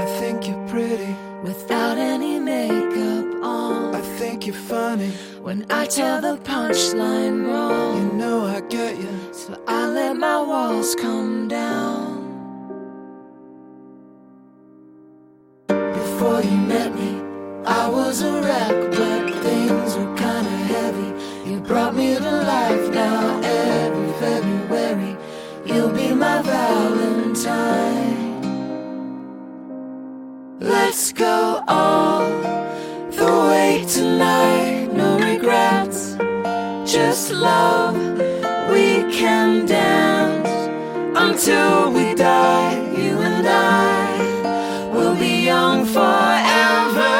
I think you're pretty without any makeup on. I think you're funny When I tell the punchline wrong, you know I get you. so I let my walls come down. Before you met me, I was a wreck, but things were kinda heavy. You brought me to life. Now every February you'll be my Valentine. Let's go all the way tonight. No regrets, just love. We can dance until we die. You and I will be young forever.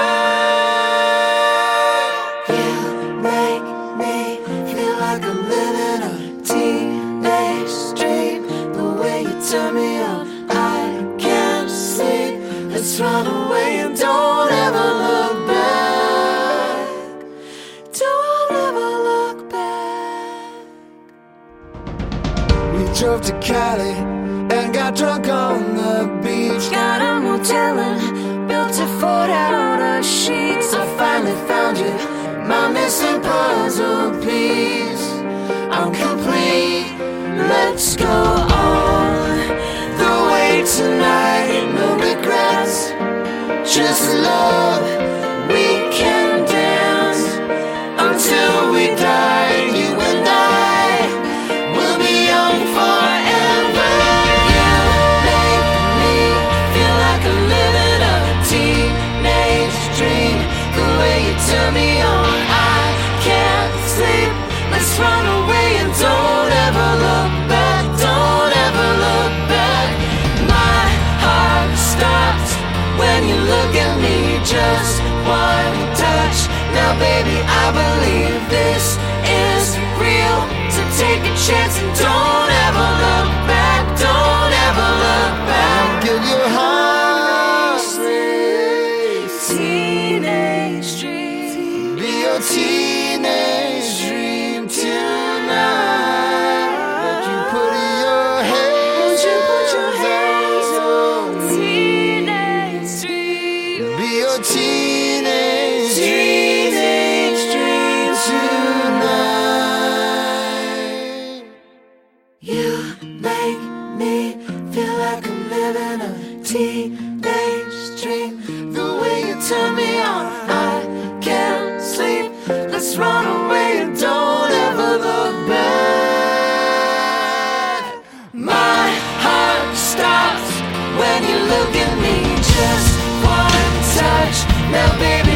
You make me feel like I'm living a teenage dream. The way you turn me on, I can't sleep. Let's run away and don't ever look back. Don't ever look back. We drove to Cali and got drunk on the beach. Got a motel and built a fort out of sheets. I finally found you, my missing puzzle piece. I'm complete. Let's go on the way tonight. No regrets, just love. We can dance until we die. You and I will be young forever. You make me feel like I'm living a teenage dream. The way you turn me on, I can't sleep. Let's run away and don't ever look back. Don't ever look back. My heart stops when you look at me. Just one touch. Now baby, I believe this is real. So take a chance and don't ever look back. Don't ever look back. Give your heart Teenage dream. be your teenage dream tonight. Would you put your hands on me? Teenage dream. Be your teenage dream tonight. You make me feel like I'm living a teenage dream. The way you turn me on, I can't sleep. Let's run away and don't ever look back. My heart stops when you look at me. Just one touch. Now baby,